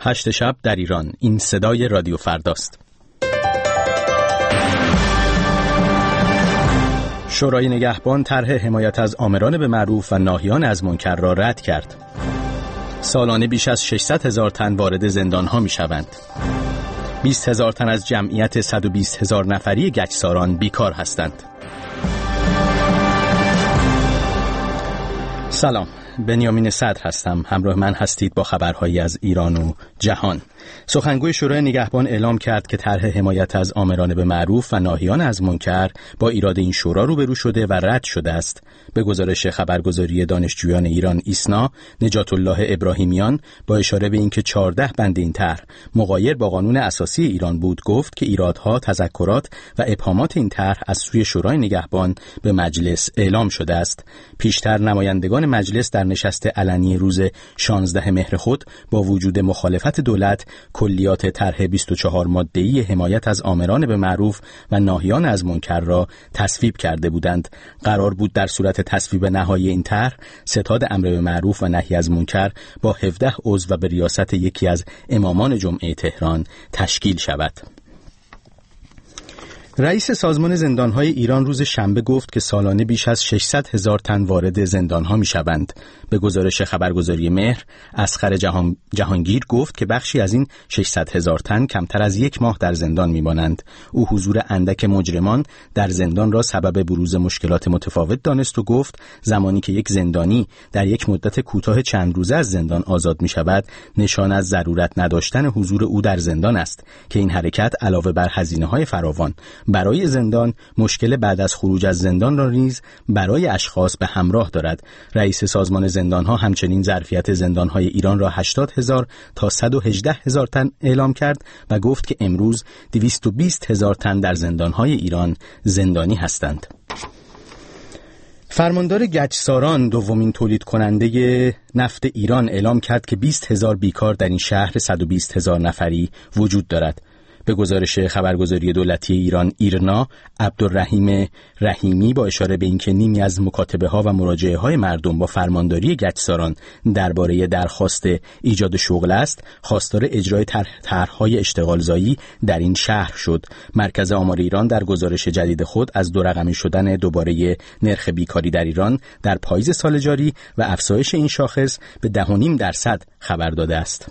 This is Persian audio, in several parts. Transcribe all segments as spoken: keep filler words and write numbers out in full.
هشت شب در ایران. این صدای رادیو فرداست. شورای نگهبان طرح حمایت از آمران به معروف و ناهیان از منکر را رد کرد. سالانه بیش از ششصد هزار تن وارد زندان‌ها می‌شوند. بیست هزار تن از جمعیت صد و بیست هزار نفری گچساران بیکار هستند. سلام، بنیامین صدر هستم. همراه من هستید با خبرهایی از ایران و جهان. سخنگوی شورای نگهبان اعلام کرد که طرح حمایت از آمران به معروف و ناهیان از منکر با ایراد این شورا روبرو شده و رد شده است. به گزارش خبرگزاری دانشجویان ایران ایسنا، نجات الله ابراهیمیان با اشاره به اینکه چهارده بند این طرح مغایر با قانون اساسی ایران بود، گفت که ایرادها، تذکرات و ابهامات این طرح از سوی شورای نگهبان به مجلس اعلام شده است. پیشتر نمایندگان مجلس در نشست علنی روز شانزده مهر خود با وجود مخالفت دولت کلیات طرح بیست و چهار ماده‌ای حمایت از آمران به معروف و ناهیان از منکر را تصویب کرده بودند. قرار بود در صورت تصویب نهایی این طرح ستاد امر به معروف و نهی از منکر با هفده عضو و به ریاست یکی از امامان جمعه تهران تشکیل شود. رئیس سازمان زندان‌های ایران روز شنبه گفت که سالانه بیش از ششصد هزار تن وارد زندان‌ها می‌شوند. به گزارش خبرگزاری مهر، اصغر جهان... جهانگیر گفت که بخشی از این ششصد هزار تن کمتر از یک ماه در زندان می‌مانند. او حضور اندک مجرمان در زندان را سبب بروز مشکلات متفاوت دانست و گفت زمانی که یک زندانی در یک مدت کوتاه چند روزه از زندان آزاد می‌شود، نشان از ضرورت نداشتن حضور او در زندان است که این حرکت علاوه بر هزینه‌های فراوان برای زندان، مشکل بعد از خروج از زندان را نیز برای اشخاص به همراه دارد. رئیس سازمان زندان‌ها همچنین ظرفیت زندان‌های ایران را هشتاد هزار تا صد و هجده هزار تن اعلام کرد و گفت که امروز دویست و بیست هزار تن در زندان‌های ایران زندانی هستند. فرماندار گچساران، دومین تولید کننده نفت ایران، اعلام کرد که بیست هزار بیکار در این شهر صد و بیست هزار نفری وجود دارد. به گزارش خبرگزاری دولتی ایران ایرنا، عبدالرحیم رحیمی با اشاره به اینکه نیمی از مکاتبه ها و مراجعه های مردم با فرمانداری گچساران درباره درخواست ایجاد شغل است، خواستار اجرای طرح‌های اشتغالزایی در این شهر شد. مرکز آمار ایران در گزارش جدید خود از دو رقمی شدن دوباره نرخ بیکاری در ایران در پاییز سال جاری و افزایش این شاخص به ده و نیم درصد خبر داده است.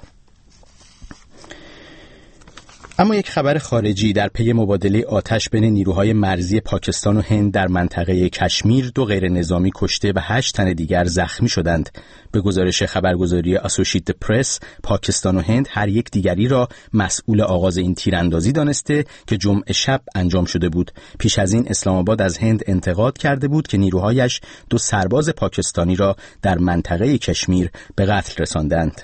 اما یک خبر خارجی: در پی مبادله آتش بین نیروهای مرزی پاکستان و هند در منطقه کشمیر، دو غیر نظامی کشته و هشت تن دیگر زخمی شدند. به گزارش خبرگزاری اسوسییتد پرس، پاکستان و هند هر یک دیگری را مسئول آغاز این تیراندازی دانسته که جمعه شب انجام شده بود. پیش از این اسلام آباد از هند انتقاد کرده بود که نیروهایش دو سرباز پاکستانی را در منطقه کشمیر به قتل رساندند.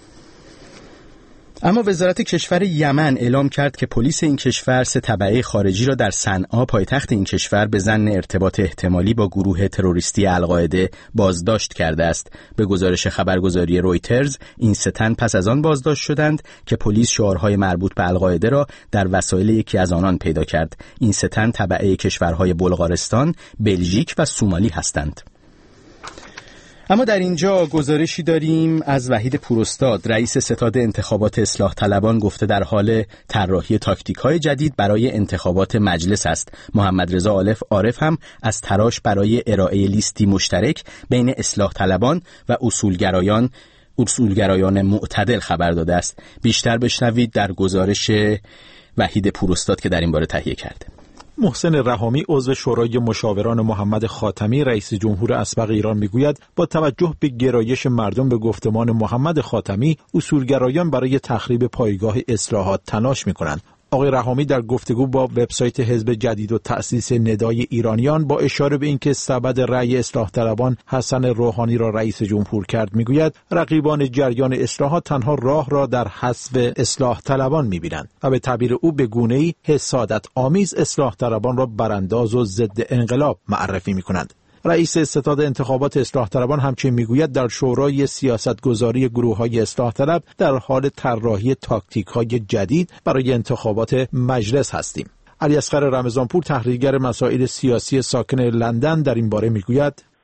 اما وزارت کشور یمن اعلام کرد که پلیس این کشور سه تبعه خارجی را در صنعا، پایتخت این کشور، به ظن ارتباط احتمالی با گروه تروریستی القاعده بازداشت کرده است. به گزارش خبرگزاری رویترز، این سه تن پس از آن بازداشت شدند که پلیس شعارهای مربوط به القاعده را در وسایل یکی از آنان پیدا کرد. این سه تن تبعه کشورهای بلغارستان، بلژیک و سومالی هستند. اما در اینجا گزارشی داریم از وحید پوراستاد. رئیس ستاد انتخابات اصلاح طلبان گفته در حال طراحی تاکتیک‌های جدید برای انتخابات مجلس است. محمد رضا آلف عارف هم از تلاش برای ارائه لیستی مشترک بین اصلاح طلبان و اصولگرایان اصولگرایان معتدل خبر داده است. بیشتر بشنوید در گزارش وحید پوراستاد که در این باره تهیه کرده. محسن رحامی، عضو شورای مشاوران محمد خاتمی رئیس جمهور اسبق ایران، میگوید با توجه به گرایش مردم به گفتمان محمد خاتمی، اصولگرایان برای تخریب پایگاه اصلاحات تلاش میکنند. آقای رحامی در گفتگو با وبسایت حزب جدید و تأسیس ندای ایرانیان با اشاره به اینکه سبد رأی اصلاح طلبان حسن روحانی را رئیس جمهور کرد، میگوید رقیبان جریان اصلاحات تنها راه را در حذف اصلاح طلبان میبینند و به تعبیر او به گونه‌ای حسادت آمیز اصلاح طلبان را برانداز و ضد انقلاب معرفی میکنند. رئیس ستاد انتخابات اصلاح طلبان همچنین میگوید در شورای سیاستگذاری گروه‌های اصلاح طلب در حال طراحی تاکتیک‌های جدید برای انتخابات مجلس هستیم. علی اصغر رمضانپور، تحلیلگر مسائل سیاسی ساکن لندن، در این باره میگوید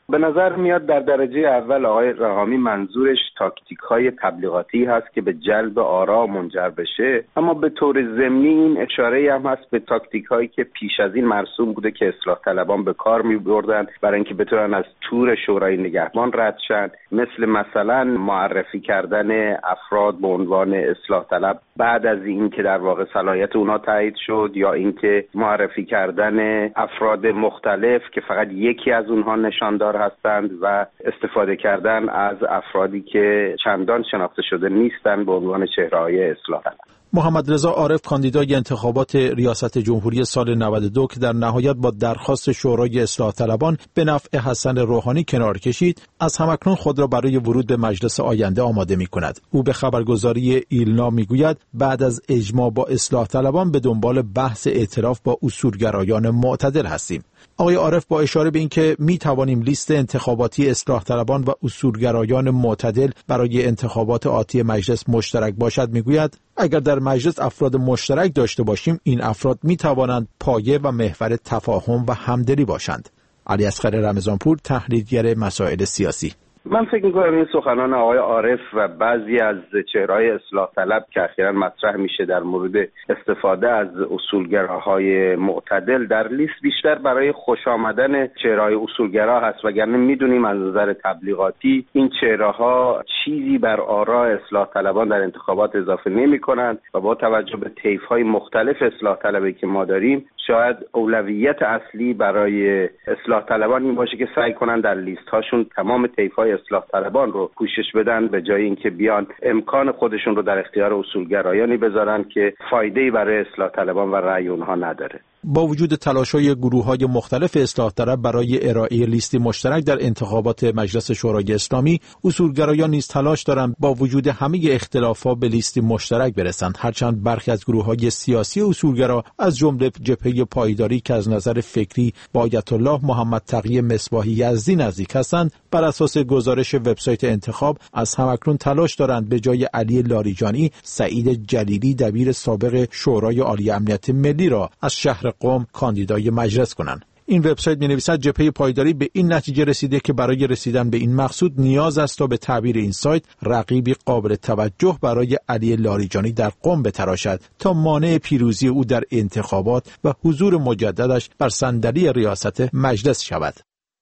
به نظر میاد در درجه اول آقای رحامی منظورش تاکتیک‌های تبلیغاتی هست که به جلب آرا منجر بشه، اما به طور ضمنی این اشاره‌ای هم هست به تاکتیک‌هایی که پیش از این مرسوم بوده که اصلاح طلبان به کار می‌بردن برای اینکه بتونن از تور شورای نگهبان رد شن، مثل مثلا معرفی کردن افراد به عنوان اصلاح طلب بعد از این که در واقع صلاحیت اونها تایید شد، یا اینکه معرفی کردن افراد مختلف که فقط یکی از اونها نشاندار هستند و استفاده کردن از افرادی که چندان شناخته شده نیستند به عنوان چهره‌های اصلاح طلب. محمد رضا عارف کاندیدای انتخابات ریاست جمهوری سال نود و دو که در نهایت با درخواست شورای اصلاح طلبان به نفع حسن روحانی کنار کشید، از همکنون خود را برای ورود به مجلس آینده آماده می کند. او به خبرگزاری ایلنا می گوید بعد از اجماع با اصلاح طلبان به دنبال بحث ائتلاف با اصولگرایان معتدل هستیم. آقای عارف با اشاره به اینکه می توانیم لیست انتخاباتی اصلاح طلبان و اصولگرایان معتدل برای انتخابات آتی مجلس مشترک باشد میگوید اگر در مجلس افراد مشترک داشته باشیم این افراد می توانند پایه و محور تفاهم و همدلی باشند. علی اصغر رمضانپور، تحلیلگر مسائل سیاسی. من فکر می‌کنم این سخنان آقای عارف و بعضی از چهره‌های اصلاح طلب که اخیراً مطرح میشه در مورد استفاده از اصولگراهای معتدل در لیست بیشتر برای خوش آمدن چهره‌های اصولگرا هست، وگرنه میدونیم از نظر تبلیغاتی این چهره‌ها چیزی بر آراء اصلاح طلبان در انتخابات اضافه نمی‌کنند و با توجه به طیف‌های مختلف اصلاح طلبی که ما داریم شاید اولویت اصلی برای اصلاح طلبان این باشه که سعی کنن در لیست هاشون تمام طیف‌های اصلاح طلبان رو پوشش بدن به جای اینکه بیان امکان خودشون رو در اختیار اصولگرایانی بذارن که فایده‌ای برای اصلاح طلبان و رأی اونها نداره. با وجود تلاش‌های گروه‌های مختلف اصلاح طلب برای ارائه لیستی مشترک در انتخابات مجلس شورای اسلامی، اصولگرایان نیز تلاش دارند با وجود همه اختلافات به لیستی مشترک برسند، هرچند برخی از گروه‌های سیاسی اصولگرا از جمله جبهه پایداری که از نظر فکری با آیت الله محمد تقی مصباحی یزدی نزدیک هستند، بر اساس گزارش وبسایت انتخاب از همکنون تلاش دارند به جای علی لاریجانی، سعید جلیلی دبیر سابق شورای عالی امنیت ملی را از شهر قم کاندیدای مجلس کنند. این وبسایت می‌نویسد جبهه پایداری به این نتیجه رسیده که برای رسیدن به این مقصود نیاز است تا به تعبیر این سایت رقیبی قابل توجه برای علی لاریجانی در قم بتراشد تا مانع پیروزی او در انتخابات و حضور مجددش بر صندلی ریاست مجلس شود.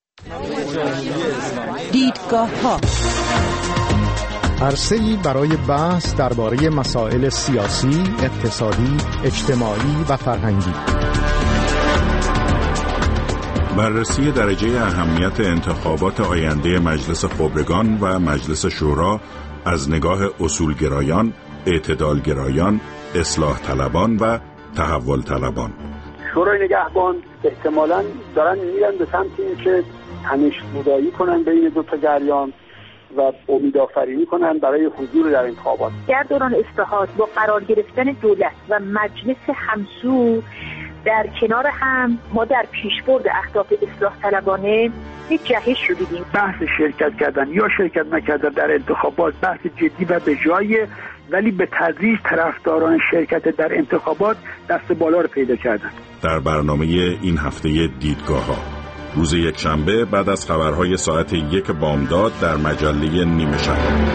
دیدگاه‌ها عرصه‌ای برای بحث درباره مسائل سیاسی، اقتصادی، اجتماعی و فرهنگی. بررسی درجه اهمیت انتخابات آینده مجلس خبرگان و مجلس شورا از نگاه اصولگرایان، اعتدالگرایان، اصلاح طلبان و تحول طلبان. شورای نگهبان احتمالاً دارن میرن به سمت اینکه تنش‌زدایی کنن بین دو تا جریان و امیدآفرینی کنن برای حضور در انتخابات. در دوران اصلاحات با قرار گرفتن دولت و مجلس همسو در کنار هم ما در پیشبرد اهداف اصلاح طلبانه یک جهش رو دیدیم. بحث شرکت کردن یا شرکت نکردن در انتخابات بحث جدی و به جای، ولی به تدریج طرفداران شرکت در انتخابات دست بالا رو پیدا کردن. در برنامه این هفته دیدگاه‌ها روز یک شنبه بعد از خبرهای ساعت یک بامداد در مجله نیمه شب.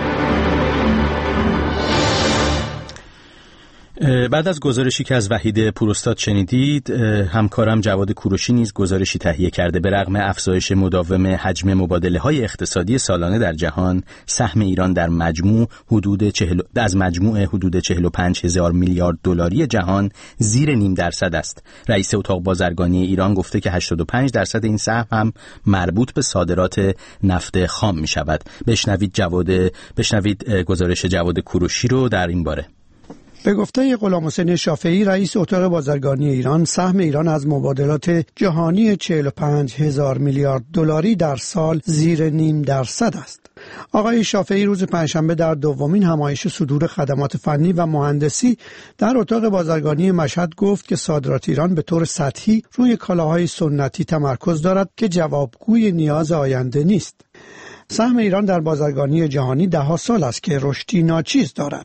بعد از گزارشی که از وحید پوراستاد شنیدید، همکارم جواد کوروشی نیز گزارشی تهیه کرده. به رغم افزایش مداوم حجم مبادله‌های اقتصادی سالانه در جهان، سهم ایران در مجموع حدود چهل از مجموع حدود چهل و پنج هزار میلیارد دلاری جهان زیر نیم درصد است. رئیس اتاق بازرگانی ایران گفته که هشتاد و پنج درصد این سهم هم مربوط به صادرات نفت خام می شود. بشنوید جواد بشنوید گزارش جواد کوروشی رو در این باره. به گفته غلامحسین شافعی رئیس اتاق بازرگانی ایران، سهم ایران از مبادلات جهانی چهل و پنج هزار میلیارد دلاری در سال زیر نیم درصد است. آقای شافعی روز پنجشنبه در دومین همایش صدور خدمات فنی و مهندسی در اتاق بازرگانی مشهد گفت که صادرات ایران به طور سطحی روی کالاهای سنتی تمرکز دارد که جوابگوی نیاز آینده نیست. سهم ایران در بازرگانی جهانی ده ها سال است که رشدی ناچیز دارد.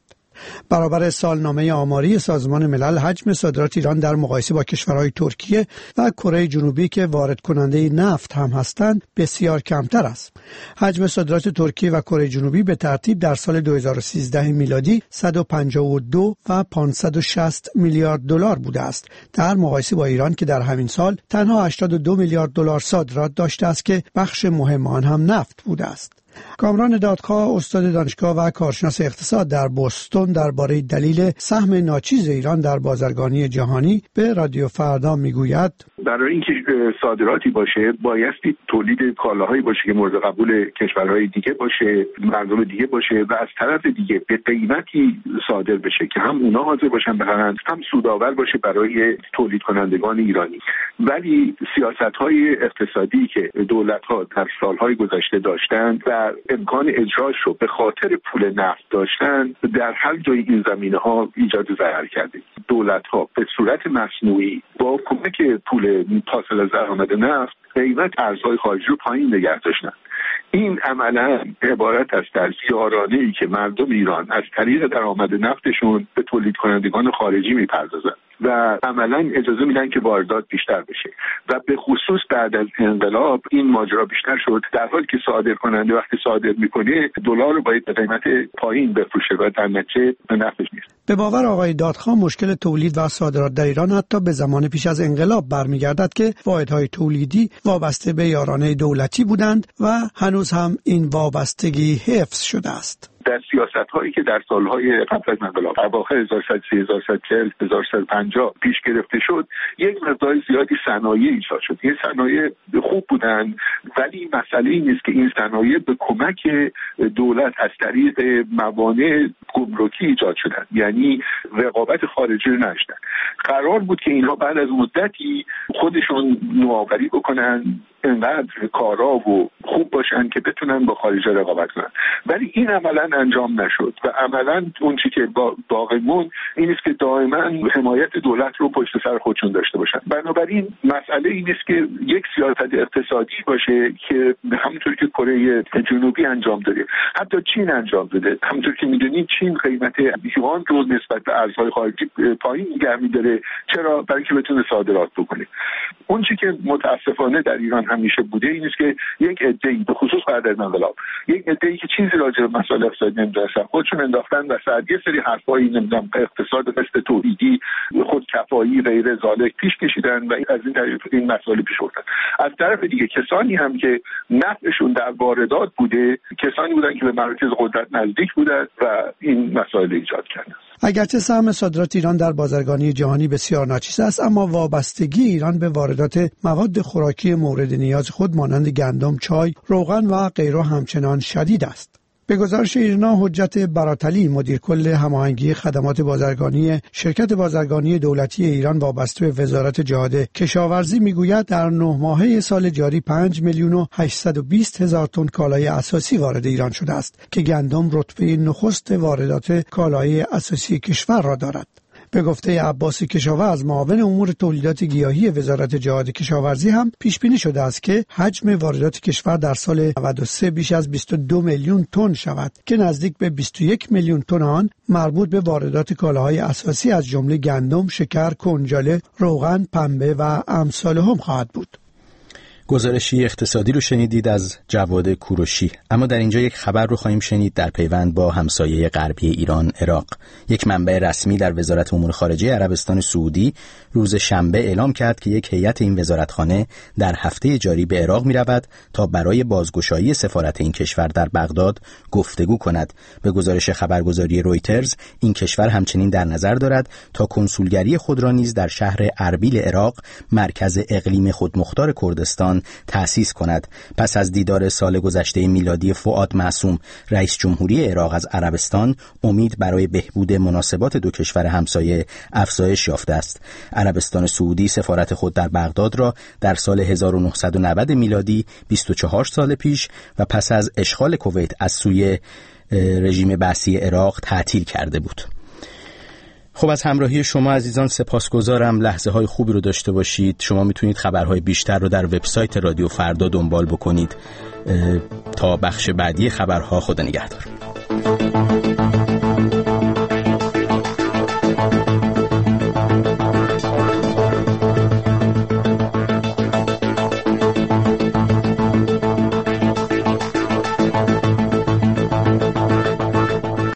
برابر سالنامه آماری سازمان ملل حجم صادرات ایران در مقایسه با کشورهای ترکیه و کره جنوبی که وارد کننده نفت هم هستند بسیار کمتر است. حجم صادرات ترکیه و کره جنوبی به ترتیب در سال دو هزار و سیزده میلادی صد و پنجاه و دو و پانصد و شصت میلیارد دلار بوده است، در مقایسه با ایران که در همین سال تنها هشتاد و دو میلیارد دلار صادرات داشته است که بخش مهم آن هم نفت بوده است. کامران دادخواه، استاد دانشگاه و کارشناس اقتصاد در بوستون، درباره دلیل سهم ناچیز ایران در بازرگانی جهانی به رادیو فردا میگوید: برای اینکه صادراتی باشه بایستی تولید کالاهایی باشه که مورد قبول کشورهای دیگه باشه، مردم دیگه باشه و از طرف دیگه به قیمتی صادر بشه که هم اونا حاضر باشن بخرن، هم سودآور باشه برای تولید کنندگان ایرانی. ولی سیاست‌های اقتصادی که دولت‌ها در سال‌های گذشته داشتن و امکان اجراش رو به خاطر پول نفت داشتن، در هر جای این زمینه‌ها ایجاد ضرر کرده. دولت‌ها به صورت مصنوعی با کمک پول حاصل از درآمد نفت قیمت ارزهای خارجی رو پایین نگه داشتن. این عملا عبارت است از یارانه‌ای که مردم ایران از طریق درآمد نفتشون به تولید کنندگان خارجی میپردازن و عملا اجازه میدن که واردات بیشتر بشه و به خصوص بعد از انقلاب این ماجرا بیشتر شد، در حالی که صادر کننده وقتی صادر میکنه دلار رو باید به قیمت پایین بفروشه و در نتیجه به نفعش نیست. به باور آقای دادخواه مشکل تولید و صادرات در ایران حتی به زمان پیش از انقلاب برمیگردد که واحدهای تولیدی وابسته به یارانه دولتی بودند و هنوز هم این وابستگی حفظ شده است. در سیاست‌هایی که در سال‌های قبل از انقلاب اواخر هزار و سیصد و سی، هزار و سیصد و چهل، هزار و سیصد و پنجاه پیش گرفته شد، یک مقدار زیادی صنایع ایجاد شد. این صنایع خوب بودن، ولی مسئله این است که این صنایع به کمک دولت از طریق موانع گمرکی ایجاد شدن، یعنی رقابت خارجی رو نداشتن. قرار بود که اینها بعد از مدتی خودشون نوآوری بکنن، انقدر کارا و خوب باشن که بتونن با خارج رقابت کنن، ولی این عملا انجام نشد و عملا اون چیزی که باقی موند این است که دائما حمایت دولت رو پشت سر خودشون داشته باشن. بنابراین مسئله این است که یک سیاست اقتصادی باشه که همونطور که کره جنوبی انجام داده، حتی چین انجام داده. همونطور که میدونید چین قیمت یوان رو نسبت به ارزهای خارجی پایین نگه می‌داره. چرا؟ برای اینکه بتونه صادرات بکنه. اون چیزی که متاسفانه در ایران همیشه بوده این است که یک عده‌ای به خصوص بعد از انقلاب، یک عده‌ای که چیزی راجع به مسائل اقتصادی نمی‌دونستن، خودشون انداختن وسط یه سری حرفایی نمیدونم اقتصاد مثل تولیدی، خودکفایی، غیر ذالک پیش کشیدن و از این طریق این مسائل پیش بردن. از طرف دیگه کسانی هم که نفعشون در واردات بوده، کسانی بودن که به مراکز قدرت نزدیک بودن و این مسائل ایجاد کردن. اگرچه سهم صادرات ایران در بازرگانی جهانی بسیار ناچیز است، اما وابستگی ایران به واردات مواد خوراکی مورد نیاز خود مانند گندم، چای، روغن و غیره همچنان شدید است. به گزارش ایرنا حجت براتلی، مدیر کل هماهنگی خدمات بازرگانی شرکت بازرگانی دولتی ایران وابسته به وزارت جهاد کشاورزی، میگوید در نه ماهه سال جاری پنج میلیون و هشتصد و بیست هزار تن کالای اساسی وارد ایران شده است که گندم رتبه نخست واردات کالای اساسی کشور را دارد. به گفته عباس کشاورز، معاون امور تولیدات گیاهی وزارت جهاد کشاورزی، هم پیش بینی شده است که حجم واردات کشور در سال نود و سه بیش از بیست و دو میلیون تن شود که نزدیک به بیست و یک میلیون تن آن مربوط به واردات کالاهای اساسی از جمله گندم، شکر، کنجاله، روغن، پنبه و امثال هم خواهد بود. گزارشی اقتصادی رو شنیدید از جواد کوروشی. اما در اینجا یک خبر رو خواهیم شنید در پیوند با همسایه غربی ایران، عراق. یک منبع رسمی در وزارت امور خارجه عربستان سعودی روز شنبه اعلام کرد که یک هیئت این وزارتخانه در هفته جاری به عراق می رود تا برای بازگشایی سفارت این کشور در بغداد گفتگو کند. به گزارش خبرگزاری رویترز، این کشور همچنین در نظر دارد تا کنسولگری خود را نیز در شهر اربیل عراق، مرکز اقلیم خودمختار کردستان، تأسیس کند. پس از دیدار سال گذشته میلادی فؤاد معصوم رئیس جمهوری عراق از عربستان، امید برای بهبود مناسبات دو کشور همسایه افزایش یافته است. عربستان سعودی سفارت خود در بغداد را در سال هزار و نهصد و نود میلادی، بیست و چهار سال پیش و پس از اشغال کویت از سوی رژیم بعثی عراق تعطیل کرده بود. خب از همراهی شما عزیزان سپاسگزارم. لحظه های خوبی رو داشته باشید. شما میتونید خبرهای بیشتر رو در وبسایت رادیو فردا دنبال بکنید. تا بخش بعدی خبرها، خدا نگهدار.